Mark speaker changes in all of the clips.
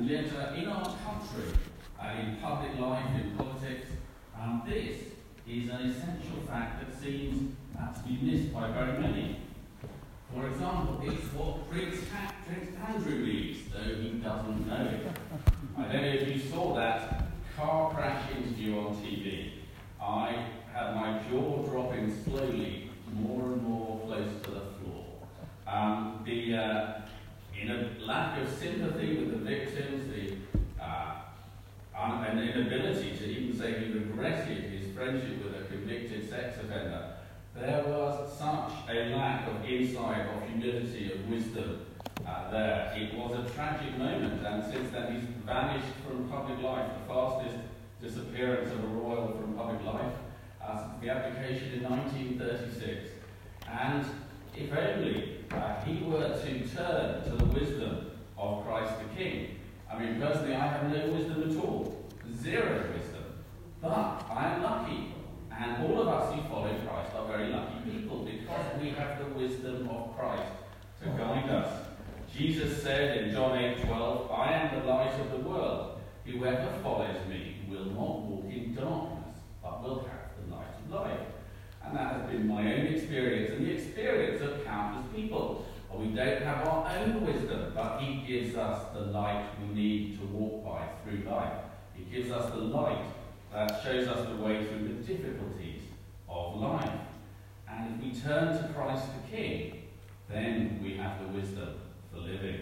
Speaker 1: And yet, in our country, in public life, in politics, this is an essential fact that seems to be missed by very many. For example, it's what Prince Andrew believes, though he doesn't know it. I don't know if you saw that car crash interview on TV. I had my jaw dropping slowly, more and more close to the floor. In a lack of sympathy with the victims, an inability to even say he regretted his friendship with a convicted sex offender, there was such a lack of insight, of humility, of wisdom there. It was a tragic moment, and since then he's vanished from public life, the fastest disappearance of a royal from public life since the abdication in 1936. And if only he were to turn to the wisdom of Christ the King. I mean, personally, I have no wisdom at all, zero wisdom, but I am lucky, and all of us who follow Christ are very lucky people because we have the wisdom of Christ to guide us. Jesus said in John 8:12, "I am the light of the world. Whoever follows me will not walk in darkness, but will have the light of life." And that has been my own experience and the experience of countless people. We don't have our own wisdom, but he gives us the light we need to walk by through life. He gives us the light that shows us the way through the difficulties of life. And if we turn to Christ the King, then we have the wisdom for living.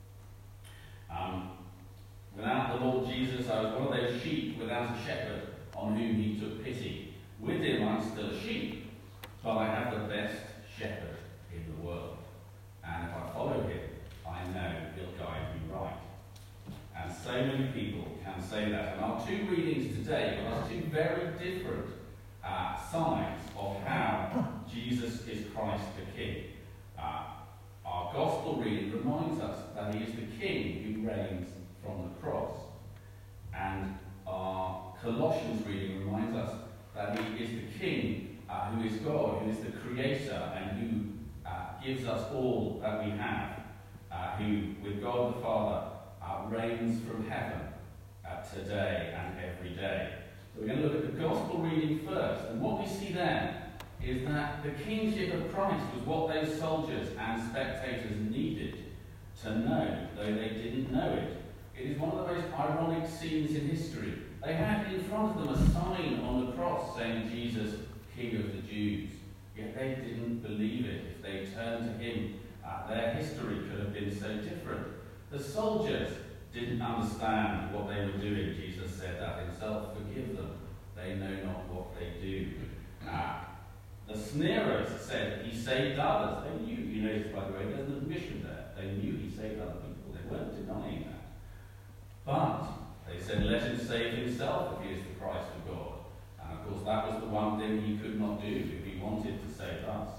Speaker 1: Without the Lord Jesus, I was one of those sheep without a shepherd on whom he took pity. With him, I'm still a sheep, but I have the best shepherd in the world. And if I follow him, I know he'll guide me right. And so many people can say that. And our two readings today are two very different signs of how Jesus is Christ the King. Our gospel reading reminds us that he is the King who reigns from the cross. And our Colossians reading reminds us that he is the King who is God, who is the Creator, and who gives us all that we have, who, with God the Father, reigns from heaven today and every day. So we're going to look at the gospel reading first, and what we see there is that the kingship of Christ was what those soldiers and spectators needed to know, though they didn't know it. It is one of the most ironic scenes in history. They had in front of them a sign on the cross saying, "Jesus, King of the Jews." Yet they didn't believe it. If they turned to him, their history could have been so different. The soldiers didn't understand what they were doing. Jesus said that himself, "Forgive them. They know not what they do." The sneerers said he saved others. They knew, you notice by the way, there's an admission there. They knew he saved other people. They weren't denying that. But they said, "Let him save himself if he is the Christ of God." And of course that was the one thing he could not do if he wanted to save us.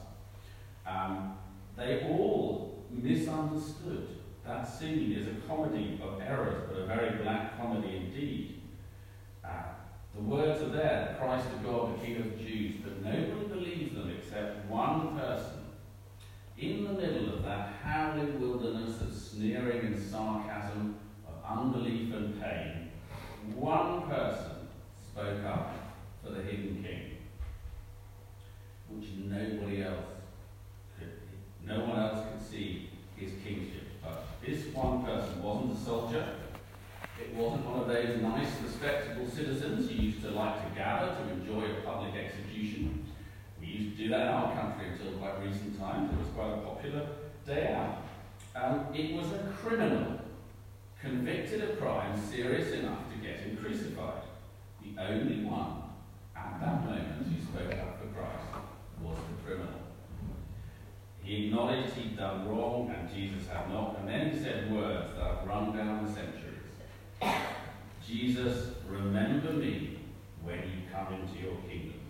Speaker 1: They all misunderstood. That scene is a comedy of errors, but a very black comedy indeed. The words are there, "The Christ of God, the King of the Jews," but nobody believes them except one person. In the middle of that howling wilderness of sneering and sarcasm, of unbelief and pain, one person spoke up for the hidden king, which nobody else could. No one else could see his kingship. But this one person wasn't a soldier. It wasn't one of those nice, respectable citizens who used to like to gather to enjoy a public execution. We used to do that in our country until quite recent times. It was quite a popular day out. It was a criminal convicted of crimes serious enough to get him crucified. The only one at that moment who spoke up for Christ was the criminal. He acknowledged he'd done wrong and Jesus had not, and then he said words that have run down the centuries. "Jesus, remember me when you come into your kingdom."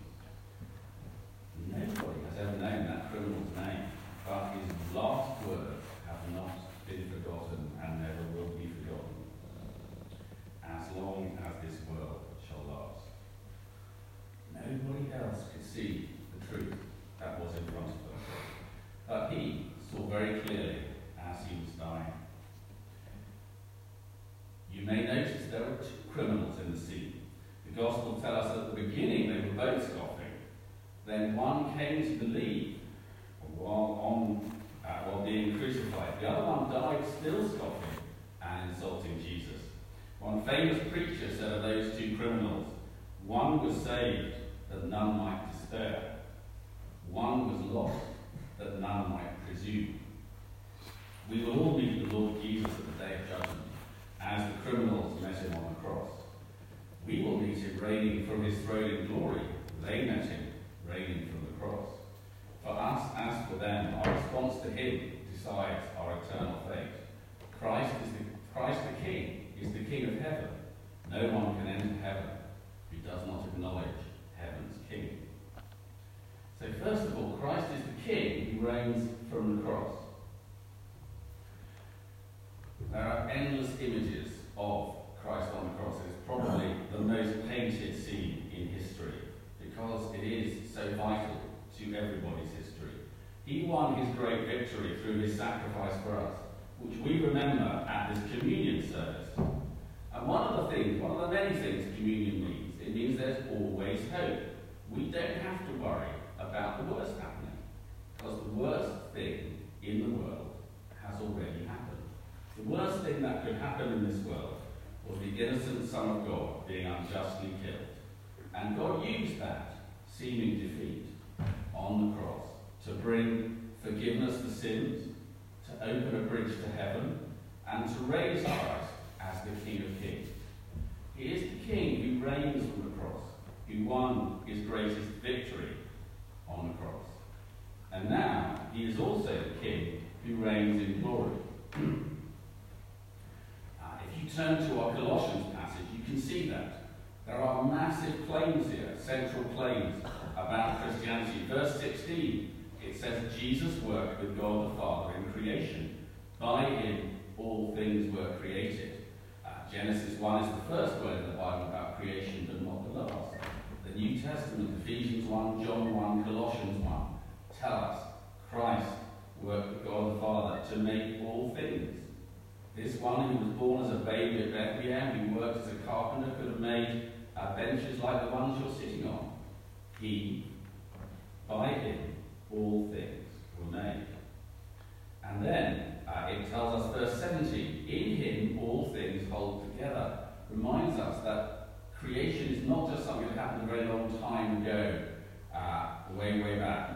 Speaker 1: Nobody has ever known that criminal's name, but his last words have not been forgotten and never will be forgotten, as long as this world shall last. Nobody else could see the truth that was in front of them, but he saw very clearly as he was dying. still scoffing and insulting Jesus. One famous preacher said of those two criminals, one was saved that none might despair. One was lost that none might presume. We will all meet the Lord Jesus at the day of judgment, as the criminals met him on the cross. We will meet him reigning from his throne in glory. They met him reigning from the cross. For us, as for them, our response to him decides our eternal fate. Christ the King is the King of heaven. No one can enter heaven who does not acknowledge heaven's King. So first of all, Christ is the King who reigns from the cross. There are endless images of Christ on the cross. It's probably the most painted scene in history because it is so vital to everybody's history. He won his great victory through his sacrifice for us, which we remember at this communion service. And one of the many things communion means, it means there's always hope. We don't have to worry about the worst happening, because the worst thing in the world has already happened. The worst thing that could happen in this world was the innocent Son of God being unjustly killed. And God used that seeming defeat on the cross to bring forgiveness for sins, to open a bridge to heaven, and to raise Christ as the King of Kings. He is the King who reigns from the cross, who won his greatest victory on the cross. And now he is also the King who reigns in glory. If you turn to our Colossians passage, you can see that. There are massive claims here, central claims about Christianity. Verse 16, it says Jesus worked with God the Father in creation. By him all things were created. Genesis 1 is the first word in the Bible about creation, but not the last. The New Testament, Ephesians 1, John 1, Colossians 1, tell us Christ worked with God the Father to make all things. This one who was born as a baby at Bethlehem, who worked as a carpenter, could have made benches like the ones you're sitting on. By him, all things were made. And then it tells us, verse 17, in him all things hold together. Reminds us that creation is not just something that happened a very long time ago, way back.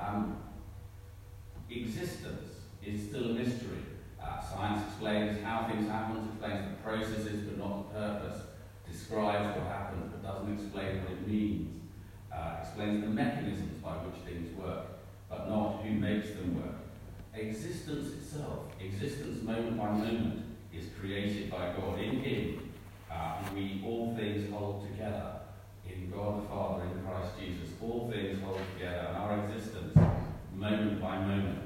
Speaker 1: Existence is still a mystery. Science explains how things happen, explains the processes but not the purpose, describes what happens but doesn't explain what it means, explains the mechanisms by which things work, but not who makes them work. Existence itself, existence moment by moment, is created by God. In him, we all things hold together. In God the Father, in Christ Jesus, all things hold together, and our existence, moment by moment,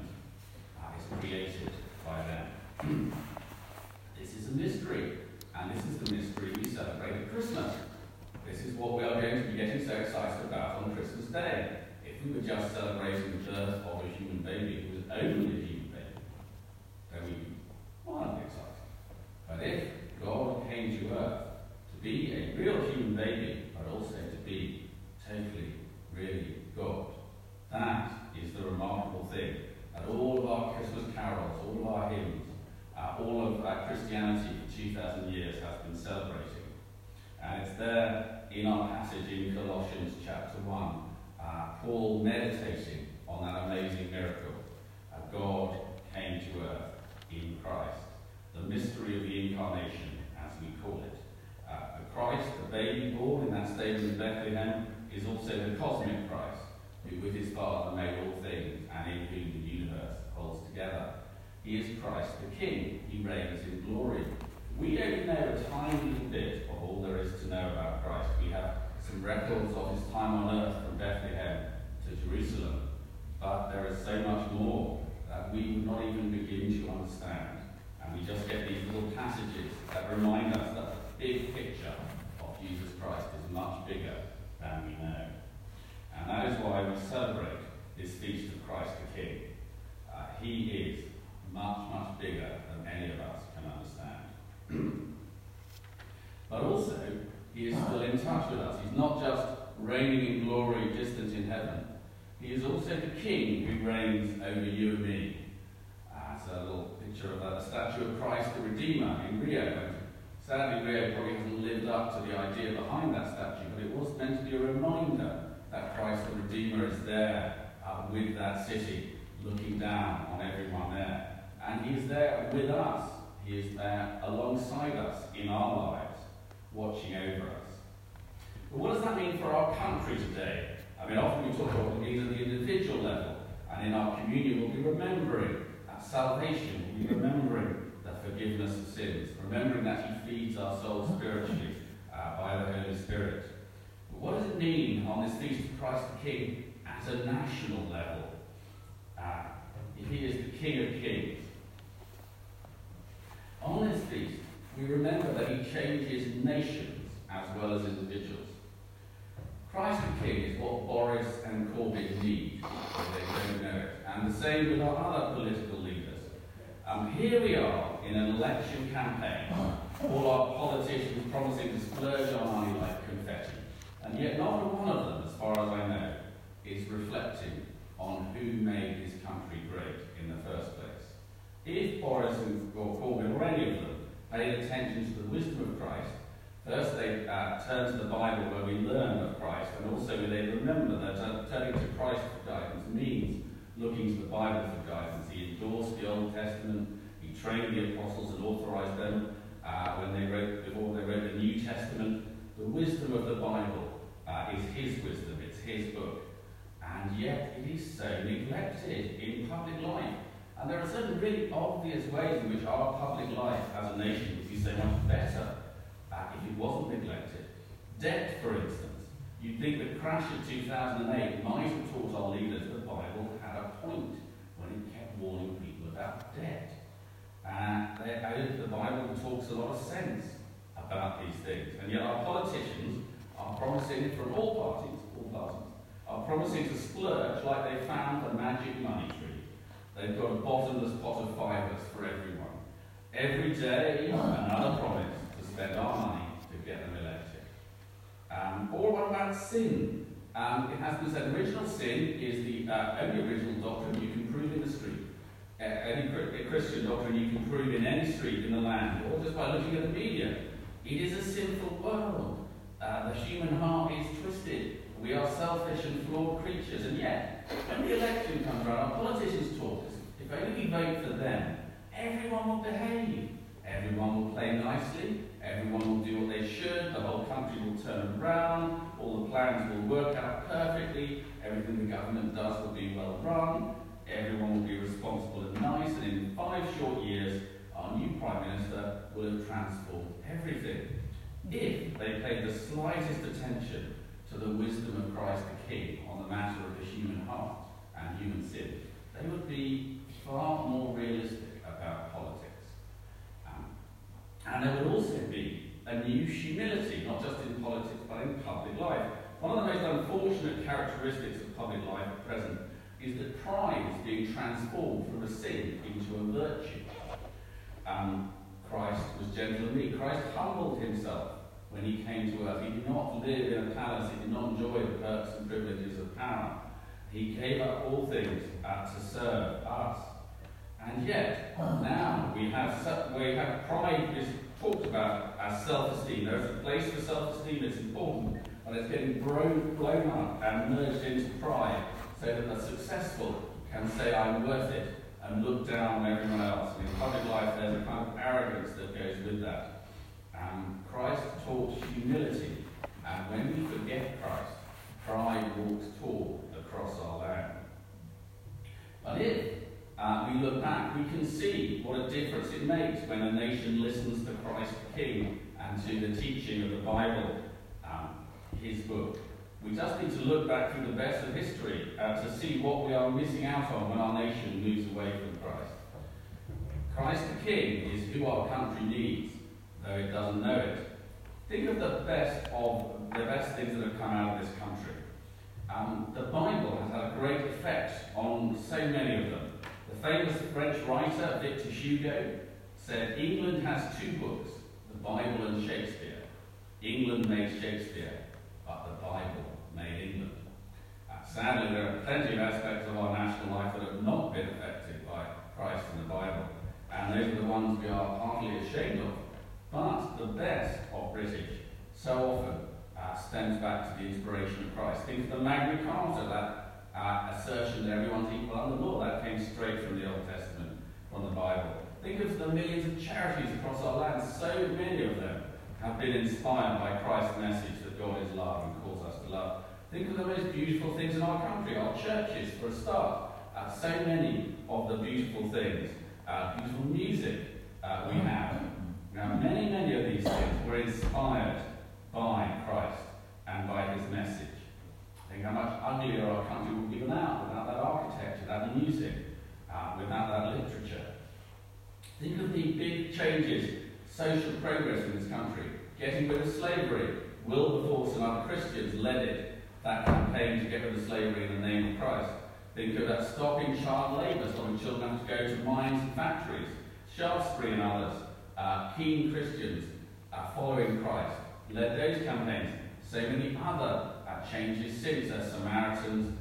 Speaker 1: is created by them. This is a mystery, and this is the mystery we celebrate at Christmas. This is what we are going to be getting so excited about on Christmas Day. If we were just celebrating the birth of a human baby who was only a human baby, then we'd be wildly excited. But if God came to earth to be a real human baby, but also to be totally, really God, that is the remarkable thing. That all of our Christmas carols, all of our hymns, all of Christianity for 2,000 years has been celebrating. And it's there in our passage in Colossians chapter 1, Paul meditating on that amazing miracle. God came to earth in Christ. The mystery of the incarnation, as we call it. The Christ, the baby born in that stable in Bethlehem, is also the cosmic Christ, who with his Father made all things, and in whom the universe holds together. He is Christ the King. He reigns in glory. We only know a tiny little bit of all there is to know about Christ. We have some records of his time on earth from Bethlehem to Jerusalem, but there is so much more that we would not even begin to understand. And we just get these little passages that remind us that the big picture of Jesus Christ is much bigger than we know. And that is why we celebrate this feast of Christ the King. He is much bigger than any of us can understand. But also, he is still in touch with us. He's not just reigning in glory distant in heaven. He is also the King who reigns over you and me. It's a little picture of a statue statue of Christ the Redeemer in Rio. And sadly, Rio probably hasn't lived up to the idea behind that statue, but it was meant to be a reminder that Christ the Redeemer is there with that city, looking down on everyone there. And he is there with us. He is there alongside us in our lives, watching over us. But what does that mean for our country today? I mean, often we talk about what it means at the individual level, and in our communion we'll be remembering that salvation, we'll be remembering the forgiveness of sins, remembering that he feeds our souls spiritually by the Holy Spirit. But what does it mean on this feast of Christ the King at a national level? If he is the King of Kings. On this feast, we remember that he changes nations as well as individuals. Christ the King is what Boris and Corbyn need, but they don't know it. And the same with our other political leaders. Here we are in an election campaign, all our politicians promising to splurge our money like confetti. And yet not one of them, as far as I know, is reflecting on who made this country great in the first place. If Boris or Corbyn or any of them paid attention to the wisdom of Christ, first they turn to the Bible where we learn of Christ, and also they remember that turning to Christ for guidance means looking to the Bible for guidance. He endorsed the Old Testament, he trained the apostles and authorized them before they wrote the New Testament. The wisdom of the Bible is his wisdom, it's his book. And yet it is so neglected in public life. And there are certain really obvious ways in which our public life as a nation would be so much better if it wasn't neglected. Debt, for instance. You'd think the crash of 2008 might have taught our leaders the Bible had a point when it kept warning people about debt. The Bible talks a lot of sense about these things. And yet our politicians are promising, from all parties, are promising to splurge like they found the magic money tree. They've got a bottomless pot of fivers for everyone. Every day, another promise to spend our money to get them elected. Or what about sin? It has been said original sin is the only original doctrine you can prove in the street. Any Christian doctrine you can prove in any street in the land, or just by looking at the media. It is a sinful world. The human heart is twisted. We are selfish and flawed creatures, and yet, when the election comes around, our politicians talk us. If only we vote for them, everyone will behave. Everyone will play nicely. Everyone will do what they should. The whole country will turn around. All the plans will work out perfectly. Everything the government does will be well run. Everyone will be responsible and nice. And in 5 short years, our new Prime Minister will have transformed everything. If they paid the slightest attention to the wisdom of Christ the King on the matter of the human heart and human sin, they would be far more realistic about politics. And there would also be a new humility, not just in politics, but in public life. One of the most unfortunate characteristics of public life at present is that pride is being transformed from a sin into a virtue. Christ was gentle and meek. Christ humbled himself when he came to earth. He did not live in a palace. He did not enjoy the perks and privileges of power. He gave up all things to serve us. And yet, now we have pride is talked about as self-esteem. There is a place for self-esteem, it's important, but it's getting blown up and merged into pride so that the successful can say, I'm worth it, and look down on everyone else. And in public life, there's a kind of arrogance that goes with that. Christ taught humility, and when we forget Christ, pride walks tall across our land. But if we look back, we can see what a difference it makes when a nation listens to Christ the King and to the teaching of the Bible, his book. We just need to look back through the best of history to see what we are missing out on when our nation moves away from Christ. Christ the King is who our country needs, though it doesn't know it. Think of the best things that have come out of this country. The Bible has had a great effect on so many of them. The famous French writer Victor Hugo said, England has 2 books, the Bible and Shakespeare. England made Shakespeare, but the Bible made England. Sadly, there are plenty of aspects of our national life that have not been affected by Christ and the Bible. and those are the ones we are heartily ashamed of. But the best of British so often stems back to the inspiration of Christ. Think of the Magna Carta, that assertion that everyone's equal under law. That came straight from the Old Testament, from the Bible. Think of the millions of charities across our land. So many of them have been inspired by Christ's message that God is love and calls us to love. Think of the most beautiful things in our country, our churches, for a start. So many of the beautiful things, beautiful music we have. Now, many of these things were inspired by Christ and by his message. Think how much uglier our country would be without that architecture, that music, without that literature. Think of the big changes, social progress in this country, getting rid of slavery. Wilberforce and other Christians led it, that campaign to get rid of slavery in the name of Christ. Think of that stopping child labour, stopping children have to go to mines and factories. Shaftesbury and others, keen Christians following Christ, led those campaigns. So many other changes since, Samaritans,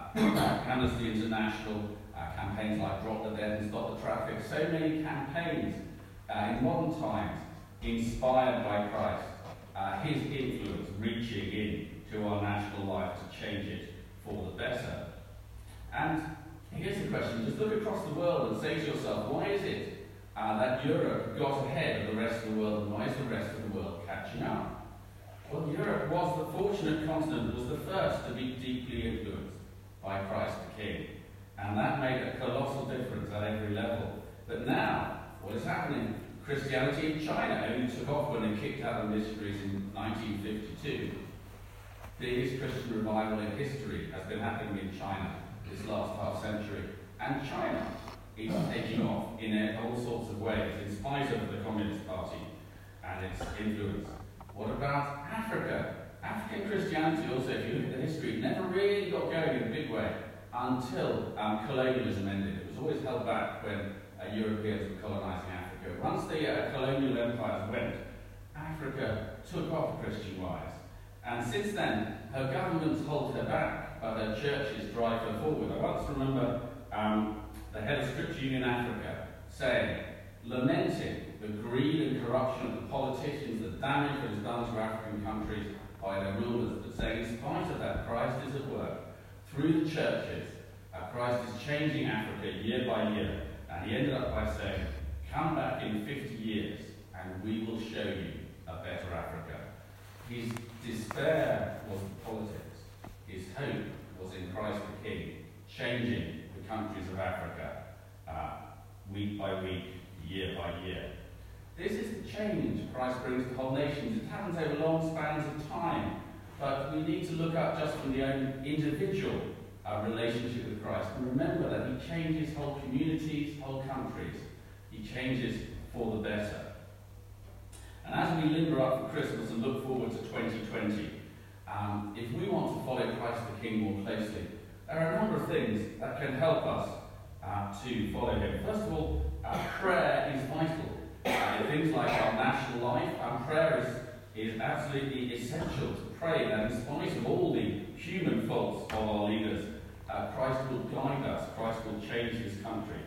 Speaker 1: Amnesty International, campaigns like Drop the Dead and Stop the Traffic. So many campaigns in modern times inspired by Christ, his influence reaching in to our national life to change it for the better. And here's the question, just look across the world and say to yourself, why is it that Europe got ahead of the rest of the world, and why is the rest of the world catching up? Well, Europe was the fortunate continent, was the first to be deeply influenced by Christ the King. And that made a colossal difference at every level. But now, what is happening? Christianity in China only took off when they kicked out the missionaries in 1952. The biggest Christian revival in history has been happening in China this last half century. And China is taking off in all sorts of ways, in spite of the Communist Party and its influence. What about Africa? African Christianity also, if you look at the history, never really got going in a big way until colonialism ended. It was always held back when Europeans were colonising Africa. Once the colonial empires went, Africa took off Christian-wise. And since then, her governments hold her back, but her churches drive her forward. I once remember the head of Scripture Union Africa saying, lamenting the greed and corruption of the politicians, the damage that is done to African countries by their rulers, but saying, in spite of that, Christ is at work. Through the churches, Christ is changing Africa year by year. And he ended up by saying, come back in 50 years and we will show you a better Africa. His despair was the politics. His hope was in Christ the King, changing the countries of Africa week by week, year by year. This is the change Christ brings to whole nations. It happens over long spans of time, but we need to look up just from the own individual relationship with Christ and remember that he changes whole communities, whole countries. He changes for the better. And as we limber up for Christmas and look forward to 2020, if we want to follow Christ the King more closely, there are a number of things that can help us to follow him. First of all, prayer is vital. In things like our national life, prayer is absolutely essential to pray that in spite of all the human faults of our leaders, Christ will guide us, Christ will change this country.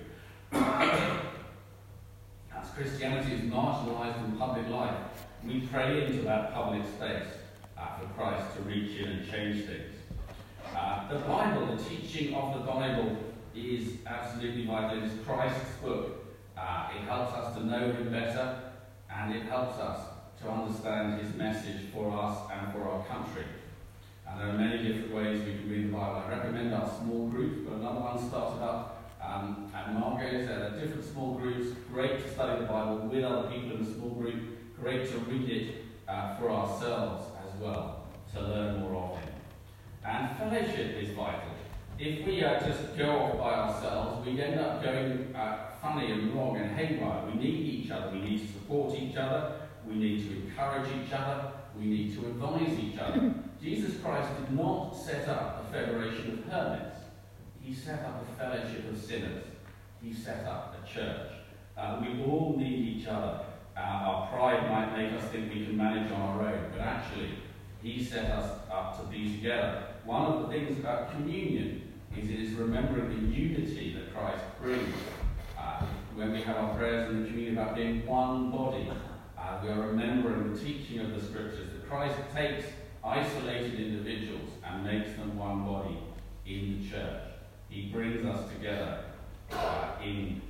Speaker 1: As Christianity is marginalised in public life, we pray into that public space for Christ to reach in and change things. The Bible, the teaching of the Bible, is absolutely vital. It is Christ's book. It helps us to know him better, and it helps us to understand his message for us and for our country. And there are many different ways we can read the Bible. I recommend our small groups, but another one started up at Margot's. There are different small groups. Great to study the Bible with other people in the small group. Great to read it for ourselves as well, to learn more of him. And fellowship is vital. If we just go off by ourselves, we end up going funny and wrong and haywire. We need each other. We need to support each other. We need to encourage each other. We need to advise each other. Jesus Christ did not set up a federation of hermits. He set up a fellowship of sinners. He set up a church. We all need each other. Our pride might make us think we can manage on our own, but actually, he set us up to be together. One of the things about communion is it is remembering the unity that Christ brings when we have our prayers in the community about being one body, we are remembering the teaching of the scriptures that Christ takes isolated individuals and makes them one body in the church. He brings us together in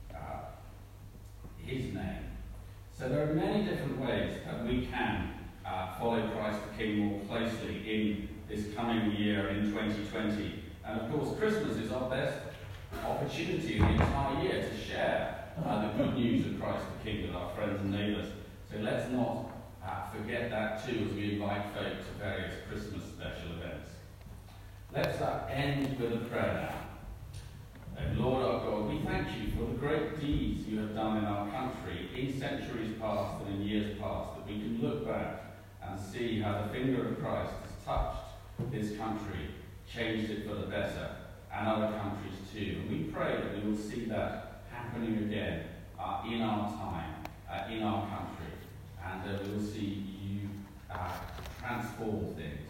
Speaker 1: his name. So there are many different ways that we can follow Christ the King more closely in this coming year in 2020. And of course, Christmas is our best opportunity in the entire year to share the good news of Christ the King with our friends and neighbours. So let's not forget that too as we invite folk to various Christmas special events. Let's end with a prayer now. And Lord our God, we thank you for the great deeds you have done in our country in centuries past and in years past, that we can look back and see how the finger of Christ has touched this country, changed it for the better, and other countries too. And we pray that we will see that happening again in our time, in our country, and we will see you transform things.